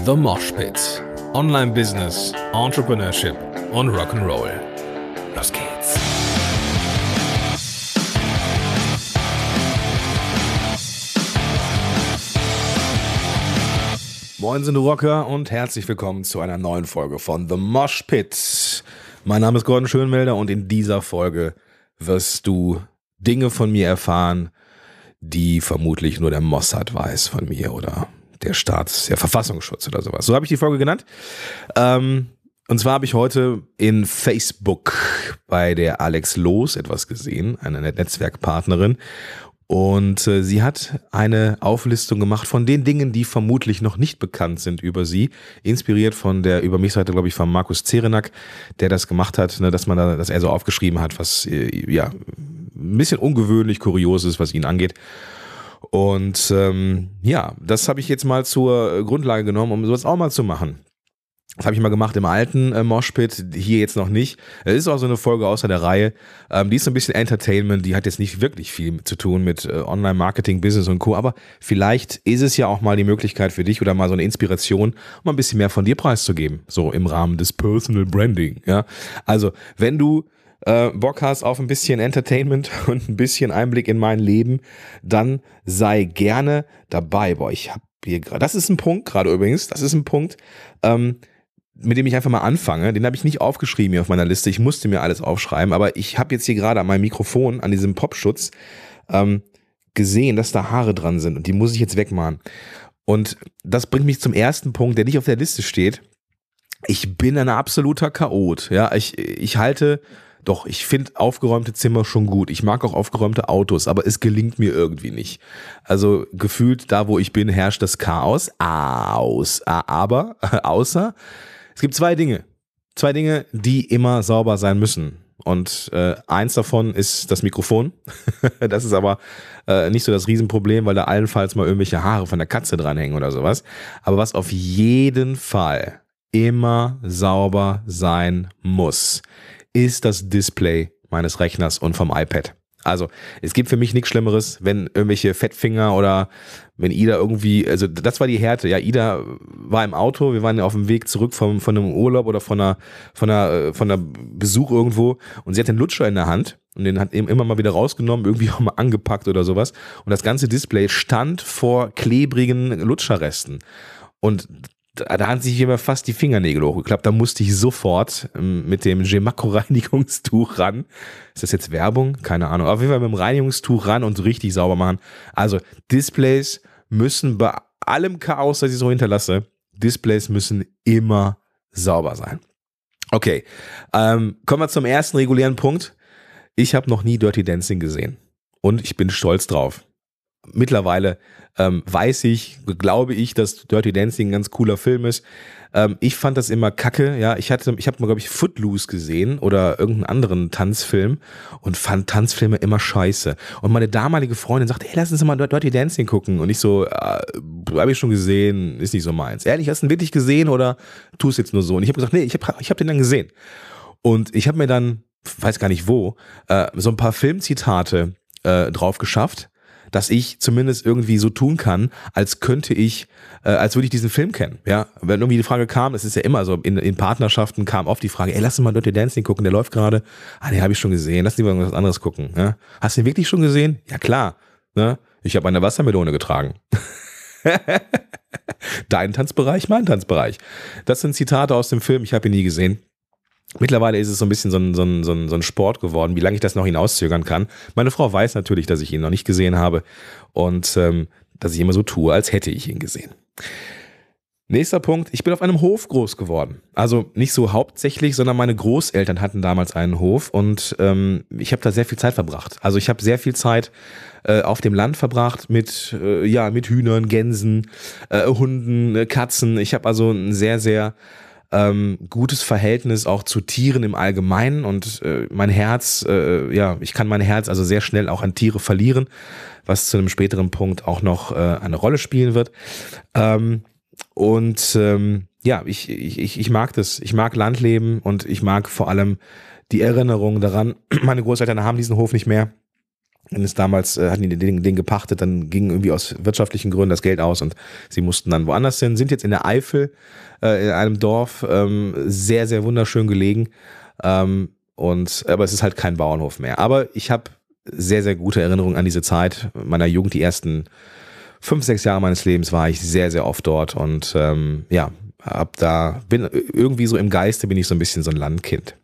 The Mosh Pit. Online Business, Entrepreneurship und Rock'n'Roll. Los geht's. Moin sind Rocker und herzlich willkommen zu einer neuen Folge von The Mosh Pit. Mein Name ist Gordon Schönwelder und in dieser Folge wirst du Dinge von mir erfahren, die vermutlich nur der Mossad weiß von mir oder der Verfassungsschutz oder sowas. So habe ich die Folge genannt. Und zwar habe ich heute in Facebook bei der Alex Loos etwas gesehen, eine Netzwerkpartnerin. Und sie hat eine Auflistung gemacht von den Dingen, die vermutlich noch nicht bekannt sind über sie. Inspiriert von der Über mich-Seite, glaube ich, von Markus Zerenak, der das gemacht hat, ne, dass er so aufgeschrieben hat, was ja ein bisschen ungewöhnlich, kurios ist, was ihn angeht. Und das habe ich jetzt mal zur Grundlage genommen, um sowas auch mal zu machen. Das habe ich mal gemacht im alten Moshpit, hier jetzt noch nicht. Es ist auch so eine Folge außer der Reihe. Die ist so ein bisschen Entertainment, die hat jetzt nicht wirklich viel zu tun mit Online-Marketing, Business und Co. Aber vielleicht ist es ja auch mal die Möglichkeit für dich oder mal so eine Inspiration, um mal ein bisschen mehr von dir preiszugeben. So im Rahmen des Personal Branding. Ja? Also, wenn du Bock hast auf ein bisschen Entertainment und ein bisschen Einblick in mein Leben, dann sei gerne dabei. Boah, ich habe hier gerade, das ist ein Punkt, gerade übrigens, das ist ein Punkt, mit dem ich einfach mal anfange. Den habe ich nicht aufgeschrieben hier auf meiner Liste. Ich musste mir alles aufschreiben, aber ich habe jetzt hier gerade an meinem Mikrofon, an diesem Popschutz, gesehen, dass da Haare dran sind und die muss ich jetzt wegmachen. Und das bringt mich zum ersten Punkt, der nicht auf der Liste steht. Ich bin ein absoluter Chaot. Ja, ich finde aufgeräumte Zimmer schon gut. Ich mag auch aufgeräumte Autos, aber es gelingt mir irgendwie nicht. Also gefühlt, da wo ich bin, herrscht das Chaos. Außer es gibt zwei Dinge, die immer sauber sein müssen. Und eins davon ist das Mikrofon. Das ist aber nicht so das Riesenproblem, weil da allenfalls mal irgendwelche Haare von der Katze dranhängen oder sowas. Aber was auf jeden Fall immer sauber sein muss, ist das Display meines Rechners und vom iPad. Also es gibt für mich nichts Schlimmeres, wenn irgendwelche Fettfinger oder wenn Ida irgendwie, also das war die Härte, ja, Ida war im Auto, wir waren auf dem Weg zurück von einem Urlaub oder von einer Besuch irgendwo und sie hat den Lutscher in der Hand und den hat eben immer mal wieder rausgenommen, irgendwie auch mal angepackt oder sowas und das ganze Display stand vor klebrigen Lutscherresten und da haben sich immer fast die Fingernägel hochgeklappt. Da musste ich sofort mit dem Gemaco-Reinigungstuch ran. Ist das jetzt Werbung? Keine Ahnung. Auf jeden Fall mit dem Reinigungstuch ran und richtig sauber machen. Also Displays müssen bei allem Chaos, das ich so hinterlasse, Displays müssen immer sauber sein. Okay, kommen wir zum ersten regulären Punkt. Ich habe noch nie Dirty Dancing gesehen und ich bin stolz drauf. Mittlerweile glaube ich, dass Dirty Dancing ein ganz cooler Film ist. Ich fand das immer kacke, ja. Ich habe mal, glaube ich, Footloose gesehen oder irgendeinen anderen Tanzfilm und fand Tanzfilme immer scheiße. Und meine damalige Freundin sagte, hey, lass uns mal Dirty Dancing gucken. Und ich so, habe ich schon gesehen, ist nicht so meins. Ehrlich, hast du ihn wirklich gesehen oder tust jetzt nur so? Und ich habe gesagt, nee, ich hab den dann gesehen. Und ich habe mir dann, weiß gar nicht wo, so ein paar Filmzitate drauf geschafft, dass ich zumindest irgendwie so tun kann, als würde ich diesen Film kennen. Ja, wenn irgendwie die Frage kam, es ist ja immer so, in Partnerschaften kam oft die Frage, ey, lass uns mal Dirty Dancing gucken, der läuft gerade. Den habe ich schon gesehen, lass uns mal was anderes gucken. Ja? Hast du den wirklich schon gesehen? Ja, klar. Ne? Ich habe eine Wassermelone getragen. Dein Tanzbereich, mein Tanzbereich. Das sind Zitate aus dem Film, ich habe ihn nie gesehen. Mittlerweile ist es so ein bisschen so ein Sport geworden, wie lange ich das noch hinauszögern kann. Meine Frau weiß natürlich, dass ich ihn noch nicht gesehen habe und dass ich immer so tue, als hätte ich ihn gesehen. Nächster Punkt, ich bin auf einem Hof groß geworden. Also nicht so hauptsächlich, sondern meine Großeltern hatten damals einen Hof und ich habe da sehr viel Zeit verbracht. Also ich habe sehr viel Zeit auf dem Land verbracht mit Hühnern, Gänsen, Hunden, Katzen. Ich habe also ein sehr, sehr gutes Verhältnis auch zu Tieren im Allgemeinen und mein Herz, ich kann mein Herz also sehr schnell auch an Tiere verlieren, was zu einem späteren Punkt auch noch eine Rolle spielen wird. Ich mag das. Ich mag Landleben und ich mag vor allem die Erinnerung daran. Meine Großeltern haben diesen Hof nicht mehr. Damals hatten die den gepachtet, dann ging irgendwie aus wirtschaftlichen Gründen das Geld aus und sie mussten dann woanders hin, sind jetzt in der Eifel, in einem Dorf, sehr, sehr wunderschön gelegen, aber es ist halt kein Bauernhof mehr. Aber ich habe sehr, sehr gute Erinnerungen an diese Zeit meiner Jugend. Die ersten 5, 6 Jahre meines Lebens war ich sehr, sehr oft dort und bin irgendwie so im Geiste bin ich so ein bisschen so ein Landkind.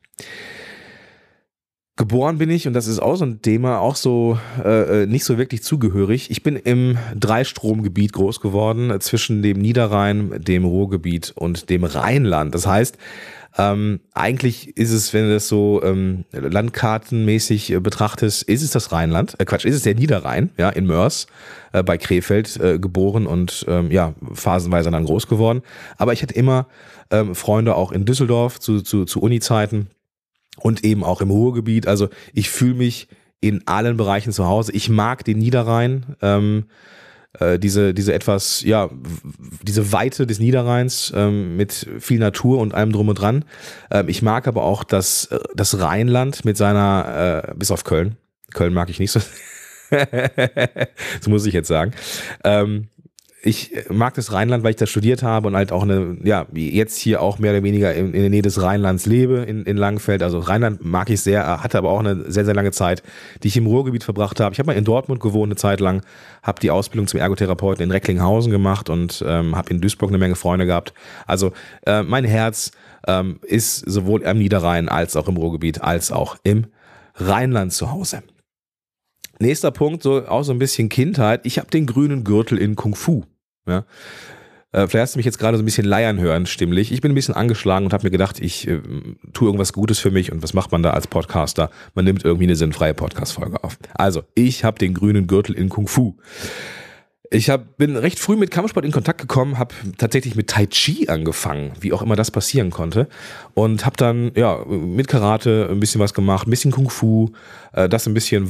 Geboren bin ich, und das ist auch so ein Thema, auch so nicht so wirklich zugehörig. Ich bin im Dreistromgebiet groß geworden, zwischen dem Niederrhein, dem Ruhrgebiet und dem Rheinland. Das heißt, eigentlich ist es, wenn du das so landkartenmäßig betrachtest, ist es das Rheinland, ist es der Niederrhein, ja, in Moers, bei Krefeld geboren und phasenweise dann groß geworden. Aber ich hatte immer Freunde auch in Düsseldorf zu Uni-Zeiten. Und eben auch im Ruhrgebiet. Also ich fühle mich in allen Bereichen zu Hause. Ich mag den Niederrhein, diese etwas, diese Weite des Niederrheins mit viel Natur und allem drum und dran. Ich mag aber auch das Rheinland mit seiner, bis auf Köln. Köln mag ich nicht so. Das muss ich jetzt sagen. Ich mag das Rheinland, weil ich da studiert habe und halt auch jetzt hier auch mehr oder weniger in der Nähe des Rheinlands lebe, in Langenfeld. Also Rheinland mag ich sehr, hatte aber auch eine sehr, sehr lange Zeit, die ich im Ruhrgebiet verbracht habe. Ich habe mal in Dortmund gewohnt eine Zeit lang, habe die Ausbildung zum Ergotherapeuten in Recklinghausen gemacht und habe in Duisburg eine Menge Freunde gehabt. Also mein Herz ist sowohl am Niederrhein als auch im Ruhrgebiet als auch im Rheinland zu Hause. Nächster Punkt, auch so ein bisschen Kindheit. Ich habe den grünen Gürtel in Kung Fu. Ja. Vielleicht hast du mich jetzt gerade so ein bisschen leiern hören, stimmlich. Ich bin ein bisschen angeschlagen und habe mir gedacht, ich tue irgendwas Gutes für mich. Und was macht man da als Podcaster? Man nimmt irgendwie eine sinnfreie Podcast-Folge auf. Also, ich habe den grünen Gürtel in Kung Fu. Bin recht früh mit Kampfsport in Kontakt gekommen, habe tatsächlich mit Tai Chi angefangen, wie auch immer das passieren konnte. Und habe dann mit Karate ein bisschen was gemacht, ein bisschen Kung Fu, das ein bisschen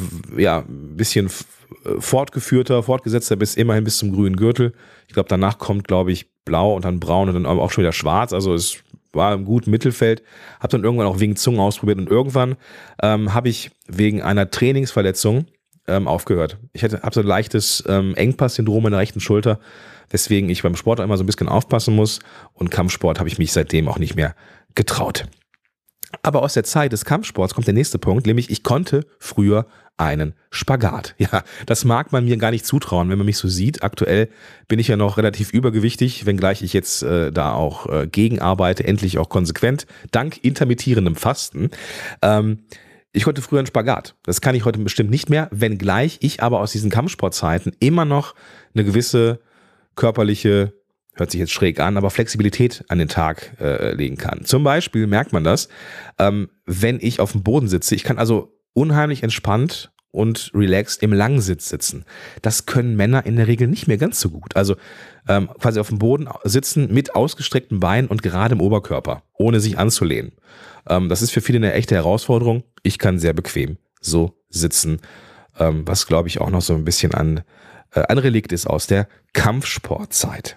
fortgesetzter immerhin bis zum grünen Gürtel. Ich glaube, danach kommt, glaube ich, blau und dann braun und dann auch schon wieder schwarz. Also es war im guten Mittelfeld. Habe dann irgendwann auch Wing Chun ausprobiert und irgendwann habe ich wegen einer Trainingsverletzung aufgehört. Ich habe so ein leichtes Engpass-Syndrom in der rechten Schulter, weswegen ich beim Sport immer so ein bisschen aufpassen muss, und Kampfsport habe ich mich seitdem auch nicht mehr getraut. Aber aus der Zeit des Kampfsports kommt der nächste Punkt, nämlich ich konnte früher einen Spagat. Ja, das mag man mir gar nicht zutrauen, wenn man mich so sieht. Aktuell bin ich ja noch relativ übergewichtig, wenngleich ich jetzt da auch gegenarbeite, endlich auch konsequent, dank intermittierendem Fasten. Ich konnte früher einen Spagat. Das kann ich heute bestimmt nicht mehr, wenngleich ich aber aus diesen Kampfsportzeiten immer noch eine gewisse körperliche, hört sich jetzt schräg an, aber Flexibilität an den Tag legen kann. Zum Beispiel merkt man das, wenn ich auf dem Boden sitze. Ich kann also unheimlich entspannt und relaxed im Langsitz sitzen. Das können Männer in der Regel nicht mehr ganz so gut. Also quasi auf dem Boden sitzen mit ausgestreckten Beinen und geradem Oberkörper, ohne sich anzulehnen. Das ist für viele eine echte Herausforderung. Ich kann sehr bequem so sitzen, was glaube ich auch noch so ein bisschen ein Relikt ist aus der Kampfsportzeit.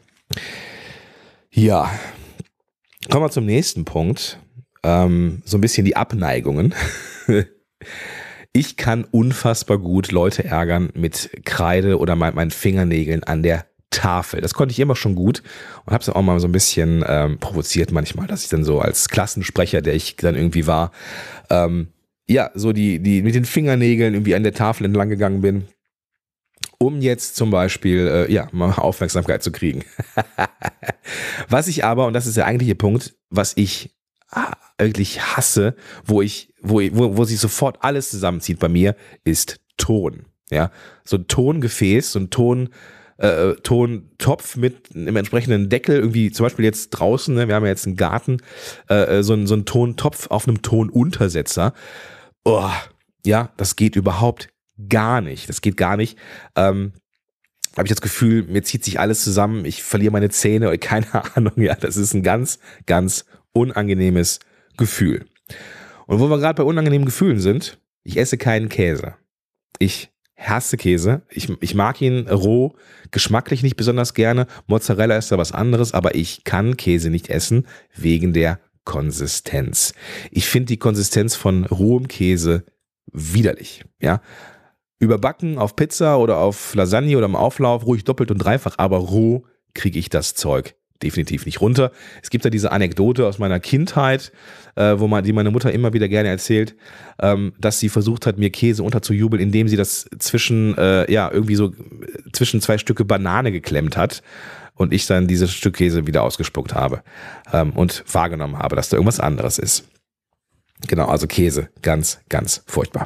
Ja, kommen wir zum nächsten Punkt. So ein bisschen die Abneigungen. Ich kann unfassbar gut Leute ärgern mit Kreide oder meinen Fingernägeln an der Tafel. Das konnte ich immer schon gut und habe es auch mal so ein bisschen provoziert manchmal, dass ich dann so als Klassensprecher, der ich dann irgendwie war, so die mit den Fingernägeln irgendwie an der Tafel entlang gegangen bin, um jetzt zum Beispiel mal Aufmerksamkeit zu kriegen. Was ich aber, und das ist der eigentliche Punkt, was ich wirklich hasse, wo sich sofort alles zusammenzieht bei mir, ist Ton. Ja, so ein Tongefäß, so ein Tontopf mit einem entsprechenden Deckel, irgendwie zum Beispiel jetzt draußen, ne, wir haben ja jetzt einen Garten, so ein Tontopf auf einem Tonuntersetzer. Oh, ja, das geht überhaupt gar nicht. Das geht gar nicht. Habe ich das Gefühl, mir zieht sich alles zusammen, ich verliere meine Zähne oder keine Ahnung. Ja, das ist ein ganz, ganz unangenehmes Gefühl. Und wo wir gerade bei unangenehmen Gefühlen sind, ich esse keinen Käse. Ich hasse Käse. Ich mag ihn roh, geschmacklich nicht besonders gerne. Mozzarella ist da was anderes, aber ich kann Käse nicht essen wegen der Konsistenz. Ich finde die Konsistenz von rohem Käse widerlich. Ja, Überbacken auf Pizza oder auf Lasagne oder im Auflauf, ruhig doppelt und dreifach, aber roh kriege ich das Zeug definitiv nicht runter. Es gibt da diese Anekdote aus meiner Kindheit, die meine Mutter immer wieder gerne erzählt, dass sie versucht hat, mir Käse unterzujubeln, indem sie das zwischen zwei Stücke Banane geklemmt hat und ich dann dieses Stück Käse wieder ausgespuckt habe und wahrgenommen habe, dass da irgendwas anderes ist. Genau, also Käse, ganz, ganz furchtbar.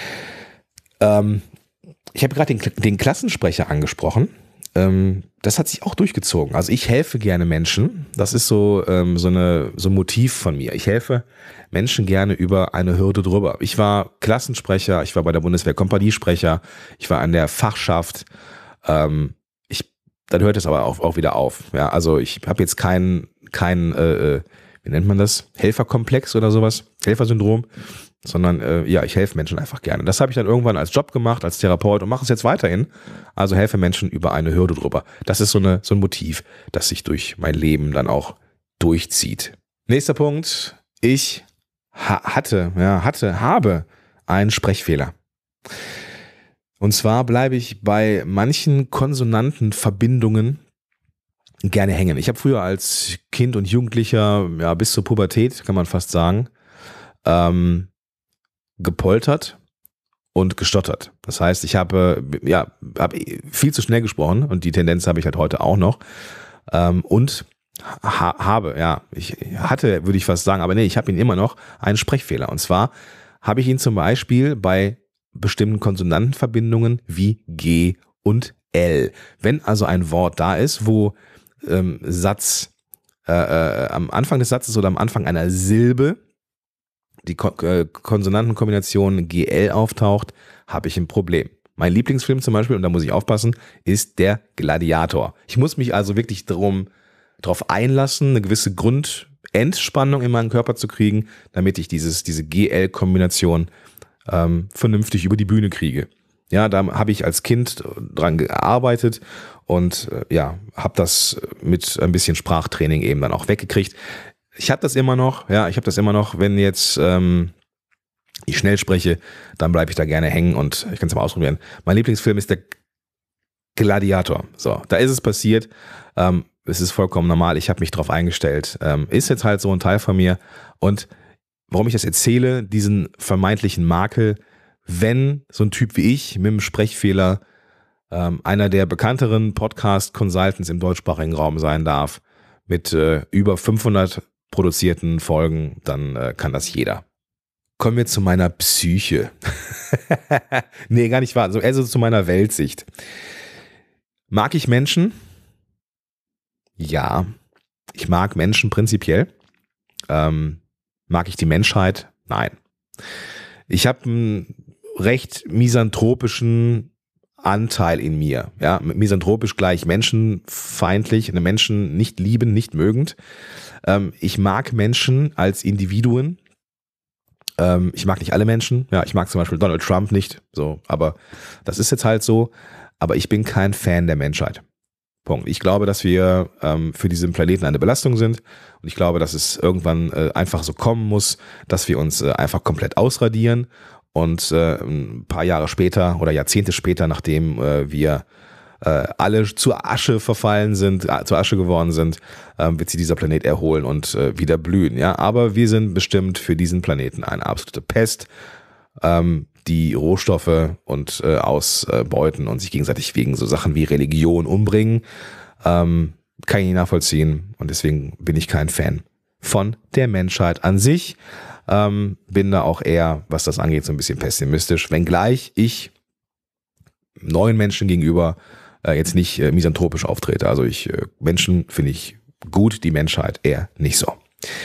Ich habe gerade den Klassensprecher angesprochen. Das hat sich auch durchgezogen. Also ich helfe gerne Menschen. Das ist so ein Motiv von mir. Ich helfe Menschen gerne über eine Hürde drüber. Ich war Klassensprecher, ich war bei der Bundeswehr Kompaniesprecher, ich war an der Fachschaft. Dann hört es aber auch wieder auf. Ja, also ich habe jetzt kein wie nennt man das? Helferkomplex oder sowas? Helfersyndrom. Sondern ich helfe Menschen einfach gerne. Das habe ich dann irgendwann als Job gemacht, als Therapeut und mache es jetzt weiterhin. Also helfe Menschen über eine Hürde drüber. Das ist so ein Motiv, das sich durch mein Leben dann auch durchzieht. Nächster Punkt. Ich habe einen Sprechfehler. Und zwar bleibe ich bei manchen Konsonantenverbindungen gerne hängen. Ich habe früher als Kind und Jugendlicher, bis zur Pubertät, kann man fast sagen, gepoltert und gestottert. Das heißt, ich habe viel zu schnell gesprochen und die Tendenz habe ich halt heute auch noch. Ich hatte, würde ich fast sagen, aber nee, ich habe ihn immer noch, einen Sprechfehler. Und zwar habe ich ihn zum Beispiel bei bestimmten Konsonantenverbindungen wie G und L. Wenn also ein Wort da ist, wo am Anfang des Satzes oder am Anfang einer Silbe die Konsonantenkombination GL auftaucht, habe ich ein Problem. Mein Lieblingsfilm zum Beispiel, und da muss ich aufpassen, ist der Gladiator. Ich muss mich also wirklich darauf einlassen, eine gewisse Grundentspannung in meinen Körper zu kriegen, damit ich diese GL-Kombination vernünftig über die Bühne kriege. Ja, da habe ich als Kind dran gearbeitet und habe das mit ein bisschen Sprachtraining eben dann auch weggekriegt. Ich habe das immer noch, wenn jetzt ich schnell spreche, dann bleibe ich da gerne hängen und ich kann es mal ausprobieren. Mein Lieblingsfilm ist der Gladiator. So, da ist es passiert. Es ist vollkommen normal, ich habe mich drauf eingestellt. Ist jetzt halt so ein Teil von mir. Und warum ich das erzähle, diesen vermeintlichen Makel, wenn so ein Typ wie ich mit einem Sprechfehler einer der bekannteren Podcast-Consultants im deutschsprachigen Raum sein darf, mit über 500 produzierten Folgen, dann kann das jeder. Kommen wir zu meiner Psyche. Nee, gar nicht wahr. Also zu meiner Weltsicht. Mag ich Menschen? Ja. Ich mag Menschen prinzipiell. Mag ich die Menschheit? Nein. Ich habe einen recht misanthropischen Anteil in mir. Ja, misanthropisch gleich menschenfeindlich, eine Menschen nicht lieben, nicht mögend. Ich mag Menschen als Individuen. Ich mag nicht alle Menschen. Ja, ich mag zum Beispiel Donald Trump nicht. So, aber das ist jetzt halt so. Aber ich bin kein Fan der Menschheit. Punkt. Ich glaube, dass wir für diesen Planeten eine Belastung sind. Und ich glaube, dass es irgendwann einfach so kommen muss, dass wir uns einfach komplett ausradieren. Und ein paar Jahre später oder Jahrzehnte später, nachdem wir alle zur Asche verfallen sind, zur Asche geworden sind, wird sich dieser Planet erholen und wieder blühen. Ja? Aber wir sind bestimmt für diesen Planeten eine absolute Pest, die Rohstoffe und ausbeuten und sich gegenseitig wegen so Sachen wie Religion umbringen. Kann ich nicht nachvollziehen und deswegen bin ich kein Fan von der Menschheit an sich. Bin da auch eher, was das angeht, so ein bisschen pessimistisch, wenngleich ich neuen Menschen gegenüber jetzt nicht misanthropisch auftrete. Also Menschen finde ich gut, die Menschheit eher nicht so.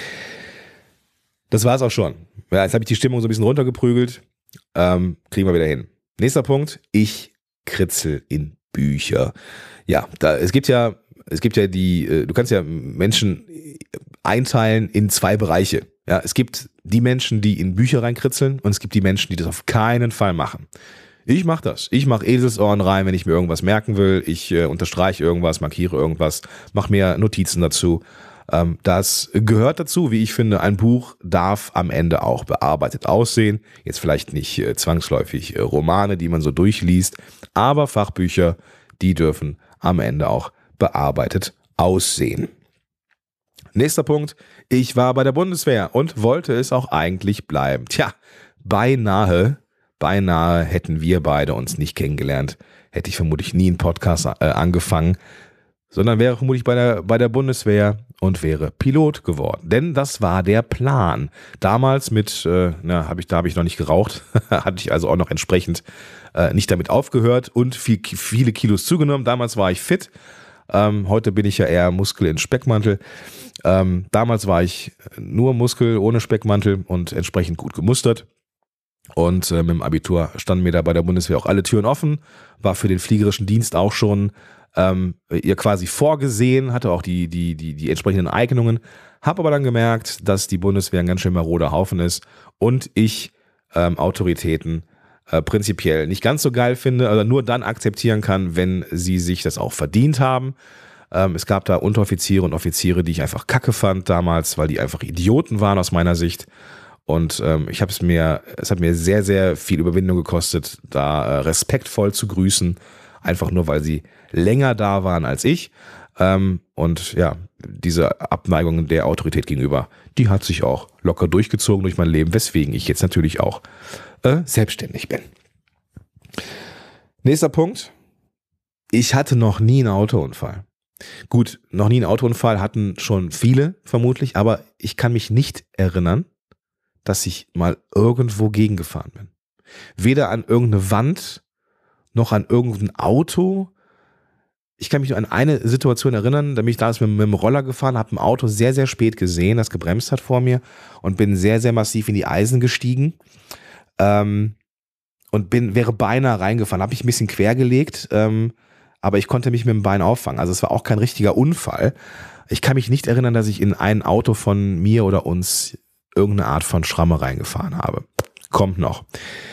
Das war's auch schon. Ja, jetzt habe ich die Stimmung so ein bisschen runtergeprügelt. Kriegen wir wieder hin. Nächster Punkt, ich kritzel in Bücher. Ja, es gibt ja du kannst ja Menschen einteilen in zwei Bereiche. Ja, es gibt die Menschen, die in Bücher reinkritzeln und es gibt die Menschen, die das auf keinen Fall machen. Ich mache das. Ich mache Eselsohren rein, wenn ich mir irgendwas merken will. Ich unterstreiche irgendwas, markiere irgendwas, mache mir Notizen dazu. Das gehört dazu, wie ich finde. Ein Buch darf am Ende auch bearbeitet aussehen. Jetzt vielleicht nicht zwangsläufig Romane, die man so durchliest, aber Fachbücher, die dürfen am Ende auch bearbeitet aussehen. Nächster Punkt. Ich war bei der Bundeswehr und wollte es auch eigentlich bleiben. Tja, beinahe hätten wir beide uns nicht kennengelernt. Hätte ich vermutlich nie einen Podcast angefangen, sondern wäre vermutlich bei der Bundeswehr und wäre Pilot geworden. Denn das war der Plan. Damals da habe ich noch nicht geraucht, hatte ich also auch noch entsprechend nicht damit aufgehört und viele Kilos zugenommen. Damals war ich fit. Heute bin ich ja eher Muskel in Speckmantel. Damals war ich nur Muskel ohne Speckmantel und entsprechend gut gemustert. Und mit dem Abitur standen mir da bei der Bundeswehr auch alle Türen offen, war für den fliegerischen Dienst auch schon ihr quasi vorgesehen, hatte auch die entsprechenden Eignungen, habe aber dann gemerkt, dass die Bundeswehr ein ganz schön maroder Haufen ist und ich Autoritäten prinzipiell nicht ganz so geil finde, also nur dann akzeptieren kann, wenn sie sich das auch verdient haben. Es gab da Unteroffiziere und Offiziere, die ich einfach kacke fand damals, weil die einfach Idioten waren aus meiner Sicht. Und es hat mir sehr, sehr viel Überwindung gekostet, da respektvoll zu grüßen, einfach nur, weil sie länger da waren als ich. Und ja, diese Abneigung der Autorität gegenüber, die hat sich auch locker durchgezogen durch mein Leben, weswegen ich jetzt natürlich auch selbstständig bin. Nächster Punkt. Ich hatte noch nie einen Autounfall. Gut, noch nie einen Autounfall hatten schon viele vermutlich, aber ich kann mich nicht erinnern, dass ich mal irgendwo gegengefahren bin. Weder an irgendeine Wand, noch an irgendein Auto. Ich kann mich nur an eine Situation erinnern, da bin ich damals mit dem Roller gefahren, habe ein Auto sehr, sehr spät gesehen, das gebremst hat vor mir und bin sehr, sehr massiv in die Eisen gestiegen und wäre beinahe reingefahren. Habe ich ein bisschen quergelegt, aber ich konnte mich mit dem Bein auffangen. Also es war auch kein richtiger Unfall. Ich kann mich nicht erinnern, dass ich in ein Auto von mir oder uns irgendeine Art von Schramme reingefahren habe. Kommt noch.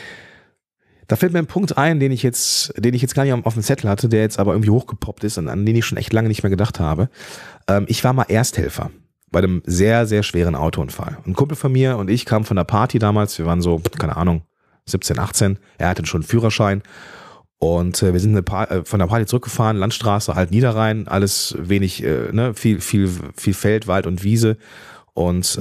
Da fällt mir ein Punkt ein, den ich jetzt gar nicht auf dem Zettel hatte, der jetzt aber irgendwie hochgepoppt ist und an den ich schon echt lange nicht mehr gedacht habe. Ich war mal Ersthelfer bei einem sehr, sehr schweren Autounfall. Ein Kumpel von mir und ich kamen von der Party damals, wir waren so, keine Ahnung, 17, 18, er hatte schon einen Führerschein und wir sind von der Party zurückgefahren, Landstraße, halt Niederrhein, alles wenig, viel Feld, Wald und Wiese und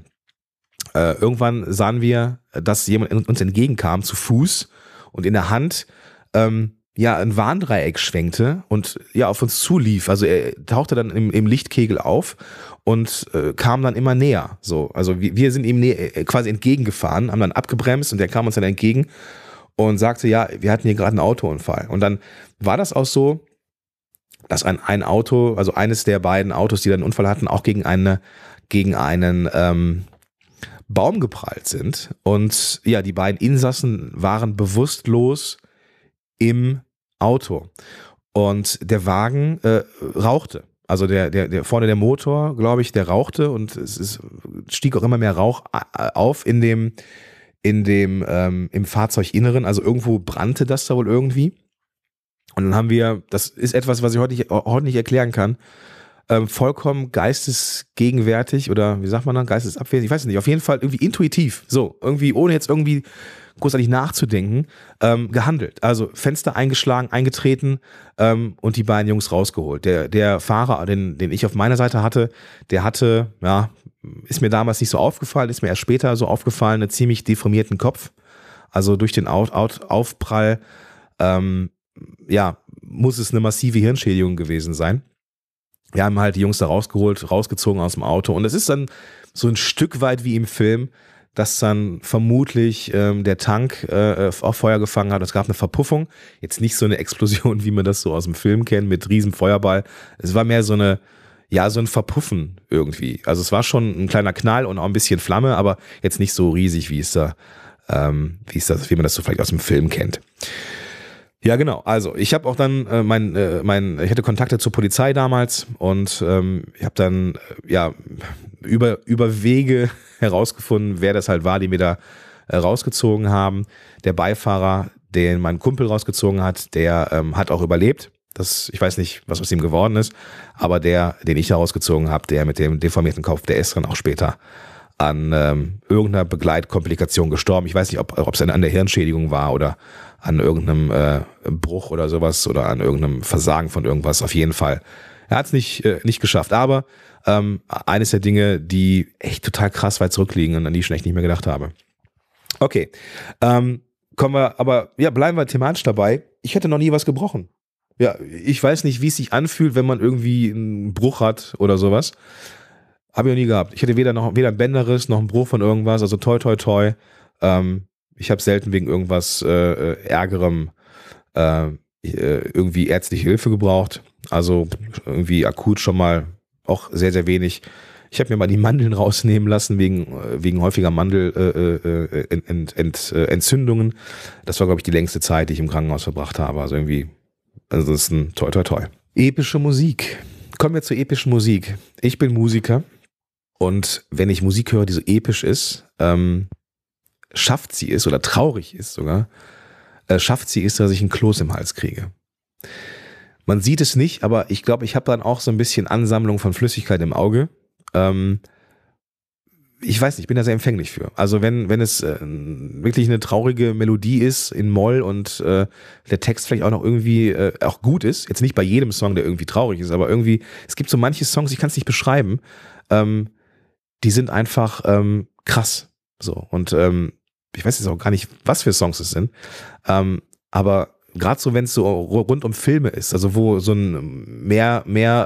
irgendwann sahen wir, dass jemand uns entgegenkam zu Fuß und in der Hand ein Warndreieck schwenkte und ja auf uns zulief. Also er tauchte dann im Lichtkegel auf und kam dann immer näher. So, also wir sind ihm quasi entgegengefahren, haben dann abgebremst und der kam uns dann entgegen und sagte, ja, wir hatten hier gerade einen Autounfall. Und dann war das auch so, dass ein Auto, also eines der beiden Autos, die dann einen Unfall hatten, auch gegen einen Baum geprallt sind. Und ja, die beiden Insassen waren bewusstlos im Auto. Und der Wagen rauchte. Also der vorne der Motor, glaube ich, der rauchte und stieg auch immer mehr Rauch auf im Fahrzeuginneren. Also irgendwo brannte das da wohl irgendwie. Und dann haben wir, das ist etwas, was ich heute nicht erklären kann, vollkommen geistesgegenwärtig oder wie sagt man dann, geistesabwesend, ich weiß nicht, auf jeden Fall irgendwie intuitiv, so, irgendwie ohne jetzt irgendwie großartig nachzudenken, gehandelt. Also Fenster eingeschlagen, eingetreten und die beiden Jungs rausgeholt. Der Fahrer, den ich auf meiner Seite hatte, der hatte, ja, ist mir damals nicht so aufgefallen, ist mir erst später so aufgefallen, einen ziemlich deformierten Kopf. Also durch den Aufprall, muss es eine massive Hirnschädigung gewesen sein. Wir haben halt die Jungs da rausgezogen aus dem Auto und es ist dann so ein Stück weit wie im Film, dass dann vermutlich der Tank auch Feuer gefangen hat. Es gab eine Verpuffung, jetzt nicht so eine Explosion, wie man das so aus dem Film kennt, mit riesen Feuerball. Es war mehr so ein Verpuffen irgendwie. Also es war schon ein kleiner Knall und auch ein bisschen Flamme, aber jetzt nicht so riesig, wie man das so vielleicht aus dem Film kennt. Ja, genau. Also ich habe auch dann ich hatte Kontakte zur Polizei damals und ich habe dann über Wege herausgefunden, wer das halt war, die mir da rausgezogen haben. Der Beifahrer, den mein Kumpel rausgezogen hat, der hat auch überlebt. Ich weiß nicht, was aus ihm geworden ist, aber der, den ich da rausgezogen habe, der mit dem deformierten Kopf, der ist dann auch später an irgendeiner Begleitkomplikation gestorben. Ich weiß nicht, ob es an der Hirnschädigung war oder an irgendeinem Bruch oder sowas oder an irgendeinem Versagen von irgendwas. Auf jeden Fall. Er hat es nicht geschafft. Aber eines der Dinge, die echt total krass weit zurückliegen und an die ich schon echt nicht mehr gedacht habe. Okay. Bleiben wir thematisch dabei. Ich hätte noch nie was gebrochen. Ja, ich weiß nicht, wie es sich anfühlt, wenn man irgendwie einen Bruch hat oder sowas. Habe ich noch nie gehabt. Ich hatte weder einen Bänderriss noch einen Bruch von irgendwas. Also toi, toi, toi. Ich habe selten wegen irgendwas Ärgerem irgendwie ärztliche Hilfe gebraucht. Also irgendwie akut schon mal auch sehr, sehr wenig. Ich habe mir mal die Mandeln rausnehmen lassen wegen häufiger Mandelentzündungen. Das war, glaube ich, die längste Zeit, die ich im Krankenhaus verbracht habe. Also irgendwie, ansonsten toi, toi, toi. Epische Musik. Kommen wir zur epischen Musik. Ich bin Musiker und wenn ich Musik höre, die so episch ist, schafft sie es oder traurig ist sogar, schafft sie es, dass ich einen Kloß im Hals kriege. Man sieht es nicht, aber ich glaube, ich habe dann auch so ein bisschen Ansammlung von Flüssigkeit im Auge. Ich weiß nicht, ich bin da sehr empfänglich für. Also wenn es wirklich eine traurige Melodie ist in Moll und der Text vielleicht auch noch irgendwie auch gut ist, jetzt nicht bei jedem Song, der irgendwie traurig ist, aber irgendwie, es gibt so manche Songs, ich kann es nicht beschreiben, die sind einfach krass. So und ich weiß jetzt auch gar nicht, was für Songs es sind, aber gerade so, wenn es so rund um Filme ist, also wo so ein mehr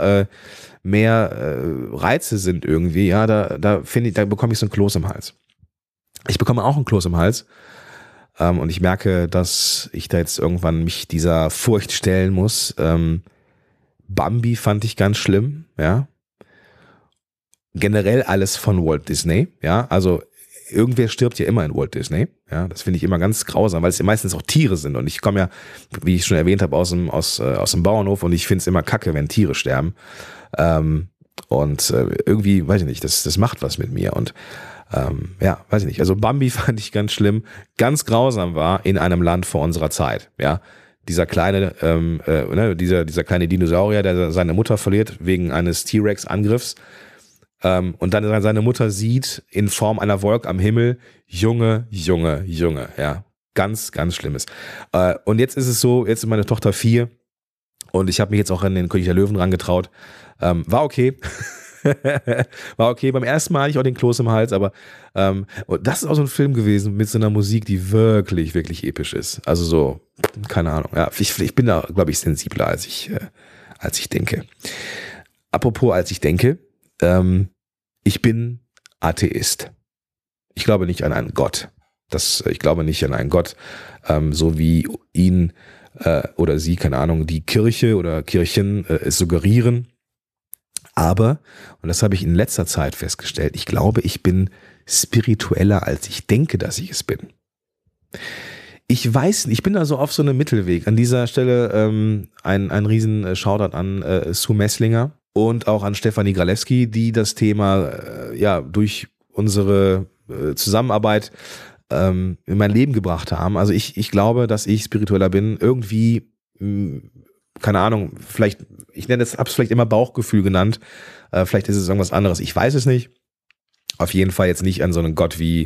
Reize sind irgendwie, ja, da bekomme ich so ein Kloß im Hals. Ich bekomme auch einen Kloß im Hals und ich merke, dass ich da jetzt irgendwann mich dieser Furcht stellen muss. Bambi fand ich ganz schlimm, ja. Generell alles von Walt Disney, ja, also irgendwer stirbt ja immer in Walt Disney. Ja, das finde ich immer ganz grausam, weil es ja meistens auch Tiere sind. Und ich komme ja, wie ich schon erwähnt habe, aus dem Bauernhof und ich finde es immer kacke, wenn Tiere sterben. Irgendwie, weiß ich nicht, das macht was mit mir. Und weiß ich nicht. Also Bambi fand ich ganz schlimm. Ganz grausam war In einem Land vor unserer Zeit. Ja, dieser kleine, dieser kleine Dinosaurier, der seine Mutter verliert wegen eines T-Rex-Angriffs. Und dann seine Mutter sieht in Form einer Wolke am Himmel, Junge, ja, ganz, ganz Schlimmes. Und jetzt ist es so, jetzt ist meine Tochter 4 und ich habe mich jetzt auch an den König der Löwen rangetraut. War okay. War okay. Beim ersten Mal hatte ich auch den Kloß im Hals, aber und das ist auch so ein Film gewesen mit so einer Musik, die wirklich, wirklich episch ist. Also so, keine Ahnung. Ja, ich bin da, glaube ich, sensibler, als ich denke. Apropos, als ich denke, ich bin Atheist. Ich glaube nicht an einen Gott. Ich glaube nicht an einen Gott, so wie ihn oder sie, keine Ahnung, die Kirche oder Kirchen es suggerieren. Aber, und das habe ich in letzter Zeit festgestellt, ich glaube, ich bin spiritueller, als ich denke, dass ich es bin. Ich weiß nicht, ich bin da so auf so einem Mittelweg. An dieser Stelle ein riesen Shoutout an Sue Messlinger und auch an Stefanie Gralewski, die das Thema durch unsere Zusammenarbeit in mein Leben gebracht haben. Also ich glaube, dass ich spiritueller bin. Irgendwie, keine Ahnung, vielleicht, ich nenne es, hab's vielleicht immer Bauchgefühl genannt. Vielleicht ist es irgendwas anderes. Ich weiß es nicht. Auf jeden Fall jetzt nicht an so einen Gott wie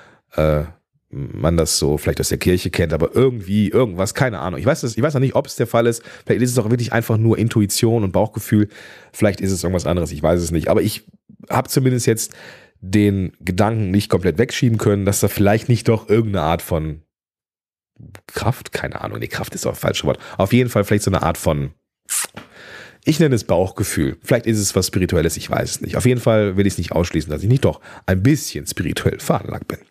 man das so vielleicht aus der Kirche kennt, aber irgendwie, irgendwas, keine Ahnung. Ich weiß noch nicht, ob es der Fall ist. Vielleicht ist es auch wirklich einfach nur Intuition und Bauchgefühl. Vielleicht ist es irgendwas anderes, ich weiß es nicht. Aber ich habe zumindest jetzt den Gedanken nicht komplett wegschieben können, dass da vielleicht nicht doch irgendeine Art von Kraft, keine Ahnung, nee, Kraft ist auch ein falsches Wort. Auf jeden Fall vielleicht so eine Art von, ich nenne es Bauchgefühl. Vielleicht ist es was Spirituelles, ich weiß es nicht. Auf jeden Fall will ich es nicht ausschließen, dass ich nicht doch ein bisschen spirituell veranlagt bin.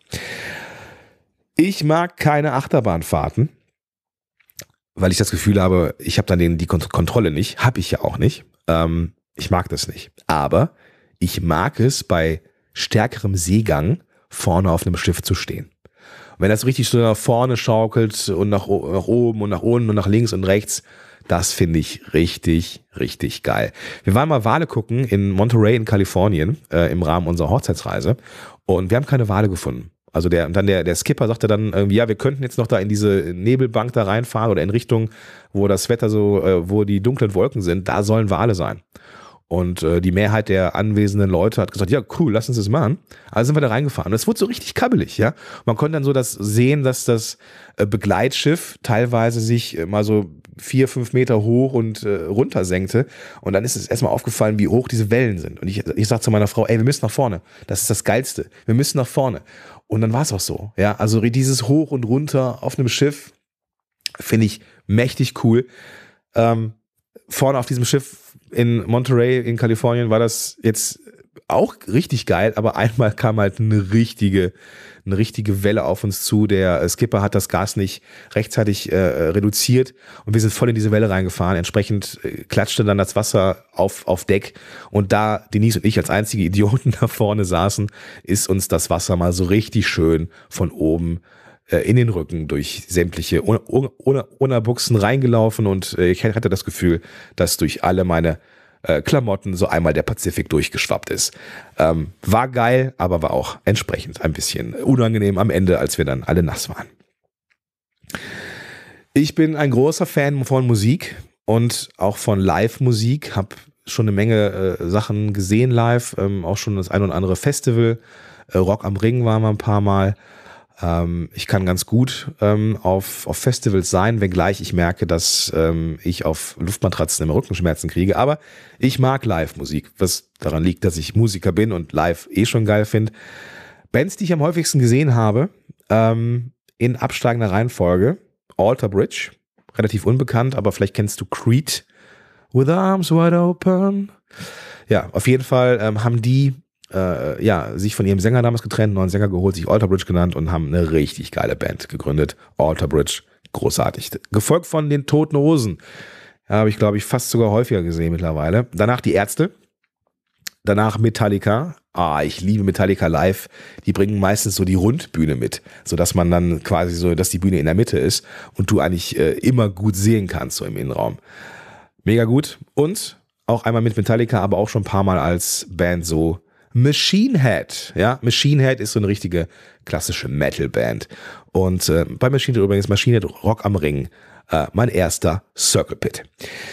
Ich mag keine Achterbahnfahrten, weil ich das Gefühl habe, ich habe dann die Kontrolle nicht. Habe ich ja auch nicht. Ich mag das nicht. Aber ich mag es, bei stärkerem Seegang vorne auf einem Schiff zu stehen. Und wenn das richtig so nach vorne schaukelt und nach oben und nach unten und nach links und rechts, das finde ich richtig, richtig geil. Wir waren mal Wale gucken in Monterey in Kalifornien im Rahmen unserer Hochzeitsreise und wir haben keine Wale gefunden. Also der Skipper sagte dann irgendwie, ja, wir könnten jetzt noch da in diese Nebelbank da reinfahren oder in Richtung, wo das Wetter so, wo die dunklen Wolken sind, da sollen Wale sein. Und die Mehrheit der anwesenden Leute hat gesagt, ja, cool, lass uns das machen. Also sind wir da reingefahren. Und es wurde so richtig kabbelig, ja. Man konnte dann so das sehen, dass das Begleitschiff teilweise sich mal so 4, 5 Meter hoch und runter senkte. Und dann ist es erstmal aufgefallen, wie hoch diese Wellen sind. Und ich sag zu meiner Frau, ey, wir müssen nach vorne. Das ist das Geilste. Wir müssen nach vorne. Und dann war es auch so, ja. Also dieses Hoch und runter auf einem Schiff finde ich mächtig cool. Vorne auf diesem Schiff in Monterey in Kalifornien war das jetzt auch richtig geil, aber einmal kam halt eine richtige Welle auf uns zu. Der Skipper hat das Gas nicht rechtzeitig reduziert und wir sind voll in diese Welle reingefahren. Entsprechend klatschte dann das Wasser auf Deck und da Denise und ich als einzige Idioten da vorne saßen, ist uns das Wasser mal so richtig schön von oben in den Rücken durch sämtliche Unterbuchsen reingelaufen und ich hatte das Gefühl, dass durch alle meine Klamotten so einmal der Pazifik durchgeschwappt ist. War geil, aber war auch entsprechend ein bisschen unangenehm am Ende, als wir dann alle nass waren. Ich bin ein großer Fan von Musik und auch von Live-Musik, habe schon eine Menge Sachen gesehen live, auch schon das ein oder andere Festival. Rock am Ring waren wir ein paar Mal. Ich kann ganz gut auf Festivals sein, wenngleich ich merke, dass ich auf Luftmatratzen immer Rückenschmerzen kriege. Aber ich mag Live-Musik, was daran liegt, dass ich Musiker bin und live schon geil finde. Bands, die ich am häufigsten gesehen habe, in absteigender Reihenfolge: Alter Bridge, relativ unbekannt, aber vielleicht kennst du Creed, With Arms Wide Open. Ja, auf jeden Fall haben die sich von ihrem Sänger damals getrennt, neuen Sänger geholt, sich Alter Bridge genannt und haben eine richtig geile Band gegründet. Alter Bridge, großartig. Gefolgt von den Toten Hosen. Habe ich, glaube ich, fast sogar häufiger gesehen mittlerweile. Danach die Ärzte. Danach Metallica. Ich liebe Metallica live. Die bringen meistens so die Rundbühne mit, sodass man dann quasi so, dass die Bühne in der Mitte ist und du eigentlich immer gut sehen kannst, so im Innenraum. Mega gut. Und auch einmal mit Metallica, aber auch schon ein paar Mal als Band so Machine Head, ja, Machine Head ist so eine richtige klassische Metal-Band und bei Machine Head übrigens Machine Head Rock am Ring, mein erster Circle Pit.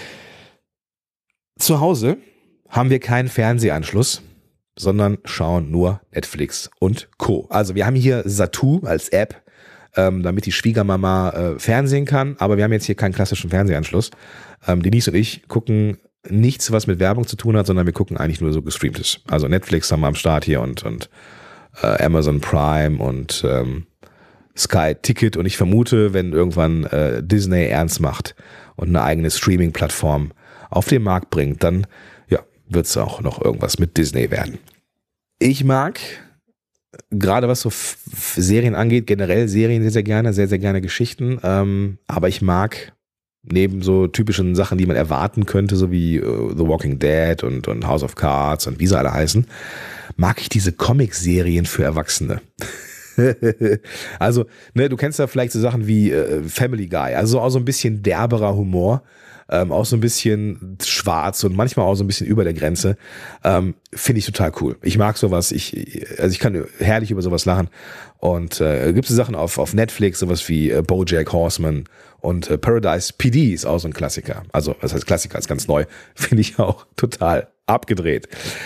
Zu Hause haben wir keinen Fernsehanschluss, sondern schauen nur Netflix und Co. Also wir haben hier Zattoo als App, damit die Schwiegermama fernsehen kann, aber wir haben jetzt hier keinen klassischen Fernsehanschluss. Denise und ich gucken nichts, was mit Werbung zu tun hat, sondern wir gucken eigentlich nur so gestreamtes. Also Netflix haben wir am Start hier und Amazon Prime und Sky Ticket und ich vermute, wenn irgendwann Disney ernst macht und eine eigene Streaming-Plattform auf den Markt bringt, dann wird es auch noch irgendwas mit Disney werden. Ich mag, gerade was so Serien angeht, generell Serien sehr, sehr gerne Geschichten, aber ich mag neben so typischen Sachen, die man erwarten könnte, so wie The Walking Dead und House of Cards und wie sie alle heißen, mag ich diese Comic-Serien für Erwachsene. Also, du kennst ja vielleicht so Sachen wie Family Guy, also auch so ein bisschen derberer Humor, auch so ein bisschen schwarz und manchmal auch so ein bisschen über der Grenze. Finde ich total cool. Ich mag sowas, ich kann herrlich über sowas lachen. Und gibt es Sachen auf Netflix, sowas wie BoJack Horseman und Paradise PD ist auch so ein Klassiker. Also, das heißt Klassiker, ist ganz neu. Finde ich auch total abgedreht.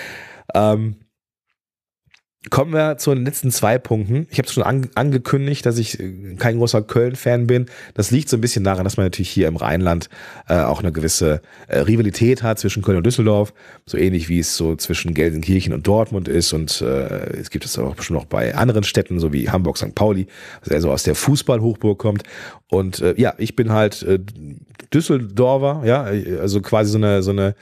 Kommen wir zu den letzten 2 Punkten. Ich habe es schon angekündigt, dass ich kein großer Köln-Fan bin. Das liegt so ein bisschen daran, dass man natürlich hier im Rheinland auch eine gewisse Rivalität hat zwischen Köln und Düsseldorf. So ähnlich wie es so zwischen Gelsenkirchen und Dortmund ist. Und es gibt es auch schon noch bei anderen Städten, so wie Hamburg, St. Pauli, was also aus der Fußball-Hochburg kommt. Und ich bin halt Düsseldorfer, ja, also quasi so eine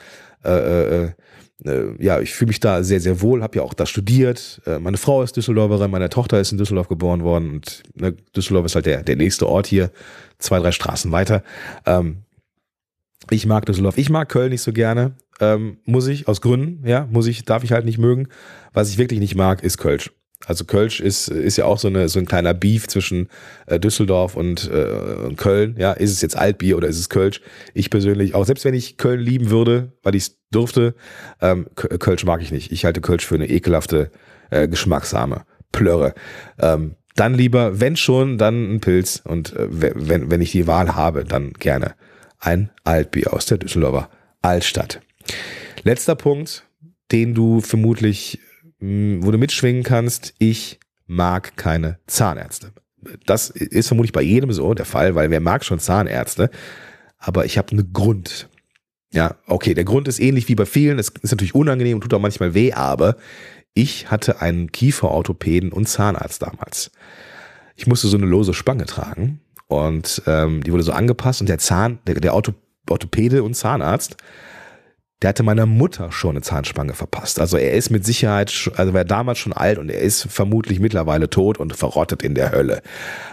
ich fühle mich da sehr, sehr wohl, habe ja auch da studiert. Meine Frau ist Düsseldorferin, meine Tochter ist in Düsseldorf geboren worden und Düsseldorf ist halt der nächste Ort hier, 2, 3 Straßen weiter. Ich mag Düsseldorf, ich mag Köln nicht so gerne, muss ich, aus Gründen, darf ich halt nicht mögen. Was ich wirklich nicht mag, ist Kölsch. Also Kölsch ist ja auch so ein kleiner Beef zwischen Düsseldorf und Köln. Ja, ist es jetzt Altbier oder ist es Kölsch? Ich persönlich, auch selbst wenn ich Köln lieben würde, weil ich es durfte, Kölsch mag ich nicht. Ich halte Kölsch für eine ekelhafte, geschmacksarme Plörre. dann lieber, wenn schon, dann ein Pilz. Und wenn ich die Wahl habe, dann gerne ein Altbier aus der Düsseldorfer Altstadt. Letzter Punkt, den du vermutlich, wo du mitschwingen kannst, ich mag keine Zahnärzte. Das ist vermutlich bei jedem so der Fall, weil wer mag schon Zahnärzte, aber ich habe einen Grund. Ja, okay, der Grund ist ähnlich wie bei vielen, es ist natürlich unangenehm und tut auch manchmal weh, aber ich hatte einen Kieferorthopäden und Zahnarzt damals. Ich musste so eine lose Spange tragen und die wurde so angepasst und der Orthopäde und Zahnarzt, der hatte meiner Mutter schon eine Zahnspange verpasst. Also er ist mit Sicherheit, also war damals schon alt und er ist vermutlich mittlerweile tot und verrottet in der Hölle.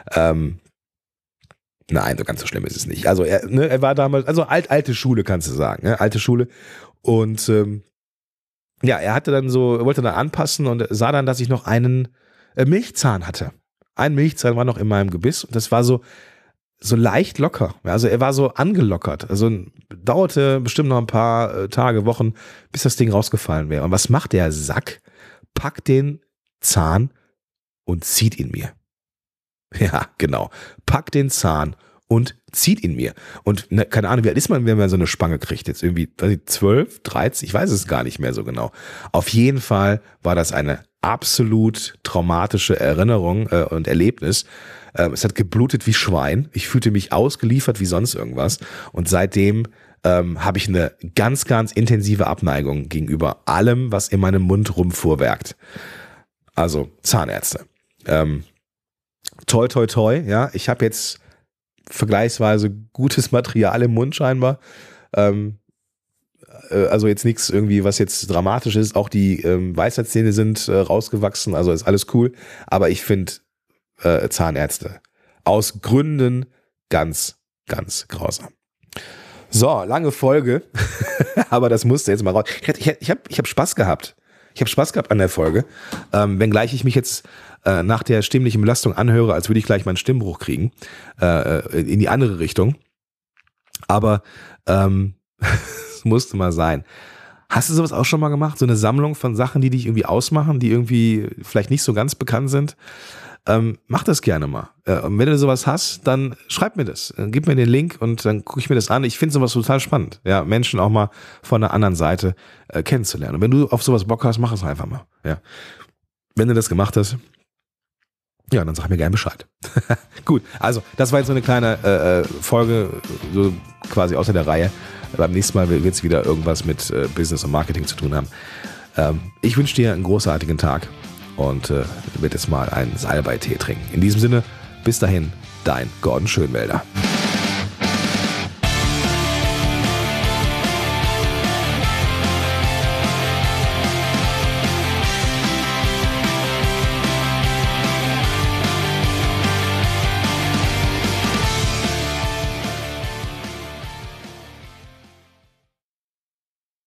Nein, so ganz so schlimm ist es nicht. Also er war damals, also alte Schule kannst du sagen, ne? Alte Schule. Und ja, er wollte dann anpassen und sah dann, dass ich noch einen Milchzahn hatte. Ein Milchzahn war noch in meinem Gebiss und das war so leicht locker. Also er war so angelockert. Also dauerte bestimmt noch ein paar Tage, Wochen, bis das Ding rausgefallen wäre. Und was macht der Sack? Packt den Zahn und zieht ihn mir. Ja, genau. Packt den Zahn und zieht ihn mir. Und keine Ahnung, wie alt ist man, wenn man so eine Spange kriegt? Jetzt irgendwie 12, 13, ich weiß es gar nicht mehr so genau. Auf jeden Fall war das eine absolut traumatische Erinnerung und Erlebnis. Es hat geblutet wie Schwein. Ich fühlte mich ausgeliefert wie sonst irgendwas. Und seitdem habe ich eine ganz, ganz intensive Abneigung gegenüber allem, was in meinem Mund rumfuhrwerkt. Also Zahnärzte. Toi, toi, toi. Ja, ich habe jetzt vergleichsweise gutes Material im Mund scheinbar. Also jetzt nichts irgendwie, was jetzt dramatisch ist. Auch die Weisheitszähne sind rausgewachsen. Also ist alles cool. Aber ich finde Zahnärzte aus Gründen ganz, ganz grausam. So, lange Folge, aber das musste jetzt mal raus. Ich hab Spaß gehabt. Ich habe Spaß gehabt an der Folge, wenngleich ich mich jetzt nach der stimmlichen Belastung anhöre, als würde ich gleich meinen Stimmbruch kriegen, in die andere Richtung. Aber es musste mal sein. Hast du sowas auch schon mal gemacht? So eine Sammlung von Sachen, die dich irgendwie ausmachen, die irgendwie vielleicht nicht so ganz bekannt sind? Mach das gerne mal. Und wenn du sowas hast, dann schreib mir das. Gib mir den Link und dann gucke ich mir das an. Ich finde sowas total spannend, ja, Menschen auch mal von der anderen Seite kennenzulernen. Und wenn du auf sowas Bock hast, mach es einfach mal. Ja. Wenn du das gemacht hast, ja, dann sag mir gerne Bescheid. Gut, also das war jetzt so eine kleine Folge, so quasi außer der Reihe. Beim nächsten Mal wird es wieder irgendwas mit Business und Marketing zu tun haben. Ich wünsche dir einen großartigen Tag. Und wird jetzt mal einen Salbei-Tee trinken. In diesem Sinne, bis dahin, dein Gordon Schönwälder.